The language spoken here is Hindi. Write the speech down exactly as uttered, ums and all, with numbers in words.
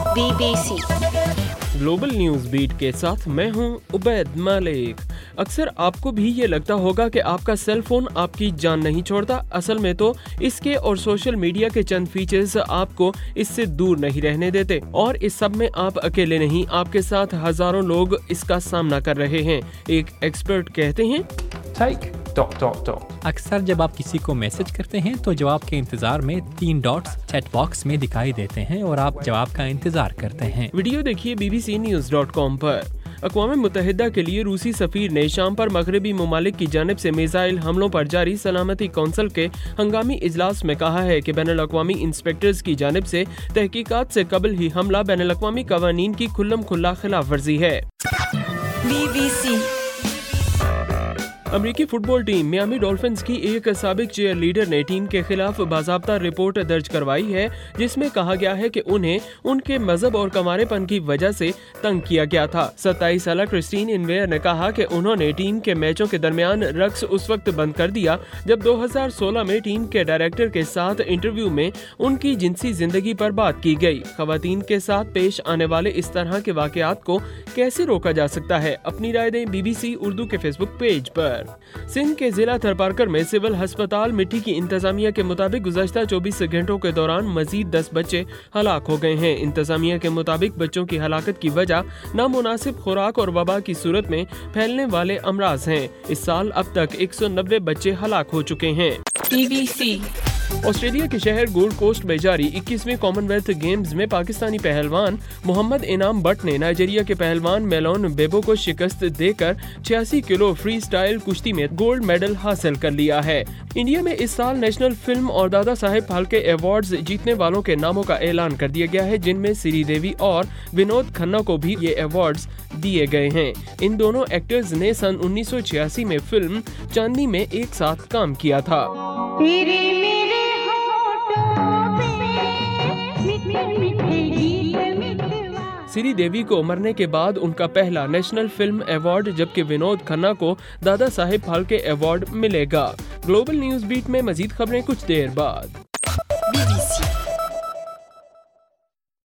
B B C global news beat के साथ मैं हूं उबैद मलिक। अक्सर आपको भी ये लगता होगा कि आपका सेल फोन आपकी जान नहीं छोड़ता। असल में तो इसके और सोशल मीडिया के चंद फीचर्स आपको इससे दूर नहीं रहने देते, और इस सब में आप अकेले नहीं, आपके साथ हजारों लोग इसका सामना कर रहे हैं। एक एक्सपर्ट कहते हैं, Take dot dot dot. अक्सर जब आप किसी को मैसेज करते हैं तो जवाब के इंतजार में तीन डॉट्स चैट बॉक्स में दिखाई देते हैं और आप जवाब का इंतजार करते हैं। वीडियो देखिए B B C news dot com पर। अक़वाम मुत्तहिदा के लिए रूसी सफ़ीर ने शाम पर मगरबी ममालिक की जानिब से मिसाइल हमलों पर जारी सलामती कौंसिल के हंगामी इजलास में कहा है कि बैनुल अक़वामी इंस्पेक्टर्स की जानिब से तहकीकात से कबल ही हमला बैनुल अक़वामी कवानीन की खुल्लम खुल्ला खिलाफ वर्जी है। बी बी सी अमरीकी फुटबॉल टीम मियामी डॉल्फिन्स की एक साबिक चेयर लीडर ने टीम के खिलाफ बाज़ाब्ता रिपोर्ट दर्ज करवाई है, जिसमें कहा गया है कि उन्हें उनके मजहब और कमारेपन की वजह से तंग किया गया था। सत्ताईस साल क्रिस्टीन इनवेयर ने कहा कि उन्होंने टीम के मैचों के दरमियान रक्स उस वक्त बंद कर दिया जब दो हज़ार सोलह में टीम के डायरेक्टर के साथ इंटरव्यू में उनकी जिनसी जिंदगी पर बात की गई। खवातीन के साथ पेश आने वाले इस तरह के वाकयात को कैसे रोका जा सकता है? अपनी राय दें बी बी सी उर्दू के फेसबुक पेज पर। सिंध के जिला थरपारकर में सिविल अस्पताल मिट्टी की इंतजामिया के मुताबिक गुज़श्ता चौबीस घंटों के दौरान मजीद दस बच्चे हलाक हो गए हैं। इंतजामिया के मुताबिक बच्चों की हलाकत की वजह नामुनासिब खुराक और वबा की सूरत में फैलने वाले अमराज हैं। इस साल अब तक एक सौ नब्बे बच्चे हलाक हो चुके हैं। बी बी सी ऑस्ट्रेलिया के शहर गोल्ड कोस्ट में जारी इक्कीसवें कॉमनवेल्थ गेम्स में पाकिस्तानी पहलवान मोहम्मद इनाम बट ने नाइजीरिया के पहलवान मेलोन बेबो को शिकस्त देकर छियासी किलो फ्री स्टाइल कुश्ती में गोल्ड मेडल हासिल कर लिया है। इंडिया में इस साल नेशनल फिल्म और दादा साहेब फाल्के अवार्ड्स जीतने वालों के नामों का ऐलान कर दिया गया है, जिनमें श्रीदेवी और विनोद खन्ना को भी ये अवार्ड्स दिए गए हैं। इन दोनों एक्टर्स ने सन उन्नीस सौ छियासी में फिल्म चांदनी में एक साथ काम किया था। श्रीदेवी को मरने के बाद उनका पहला नेशनल फिल्म अवार्ड, जबकि विनोद खन्ना को दादा साहेब फाल्के अवार्ड मिलेगा। ग्लोबल न्यूज बीट में मजीद खबरें कुछ देर बाद। बी बी सी